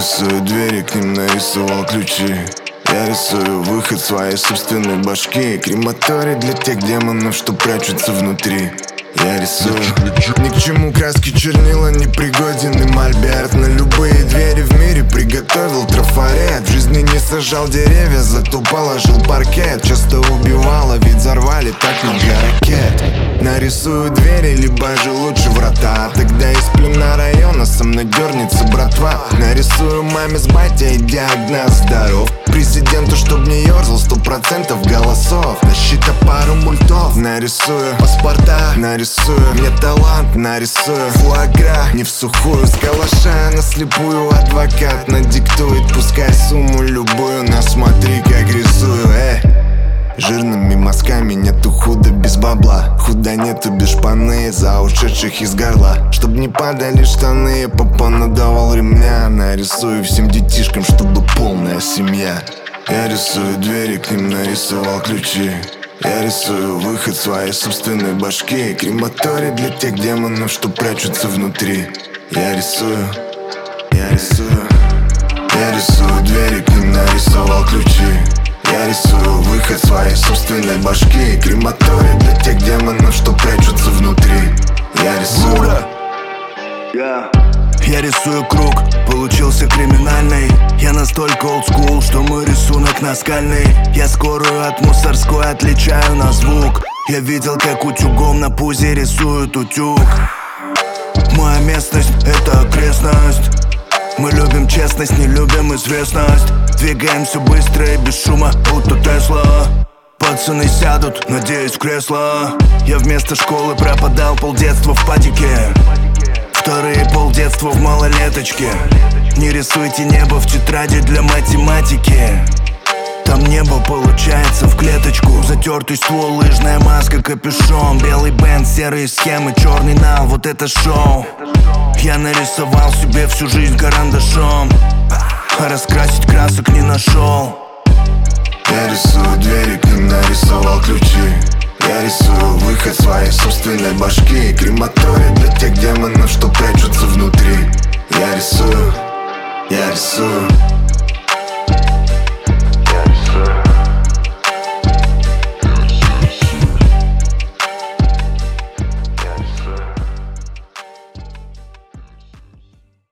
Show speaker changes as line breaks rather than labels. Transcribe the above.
рисую двери, к ним нарисовал ключи. Я рисую выход своей собственной башки. Крематорий для тех демонов, что прячутся внутри. Я рисую. Ни к чему краски, чернила не пригоден. И мольберт на любые двери в мире приготовил трафарет. В жизни не сажал деревья, зато положил паркет. Часто убивало, ведь взорвали так много ракет. Нарисую двери, либо же лучше врата. Тогда из плена района со мной дернется братва. Нарисую маме с батей диагноз здоров. Президенту, чтоб не ерзал 100% голосов. Защита пару мультов. Нарисую паспорта, нарисую мне талант, нарисую фуагра. Не в сухую, с калаша на слепую. Адвокат надиктует, пускай сумму любую. Но смотри, как рисую, жирными мазками нету худа без бабла. Худа нету без шпаны, за ушедших из горла. Чтоб не падали штаны, папа надавал ремня. Нарисую всем детишкам, чтобы полная семья. Я рисую двери, к ним нарисовал ключи. Я рисую выход своей собственной башки. Крематорий для тех демонов, что прячутся внутри. Я рисую, я рисую. Я рисую двери, к ним нарисовал ключи. Я рисую выход своей собственной башки. Крематорий для тех демонов, что прячутся внутри. Я рисую.
Я рисую круг, получился криминальный. Я настолько олдскул, что мой рисунок наскальный. Я скорую от мусорской отличаю на звук. Я видел, как утюгом на пузе рисуют утюг. Моя местность — это окрестность. Мы любим честность, не любим известность. Двигаемся быстро и без шума, будто Тесла. Пацаны сядут, надеюсь, в кресло. Я вместо школы пропадал полдетства в падике. Вторые полдетства в малолеточке. Не рисуйте небо в тетради для математики. Там небо получается в клеточку. Затертый ствол, лыжная маска, капюшон. Белый бенд, серые схемы, черный нал, вот это шоу. Я нарисовал себе всю жизнь карандашом, а раскрасить красок не нашел.
Я рисую двери, к ним нарисовал ключи. Я рисую выход своей собственной башки. Крематорий для тех демонов, что прячутся внутри. Я рисую, я рисую.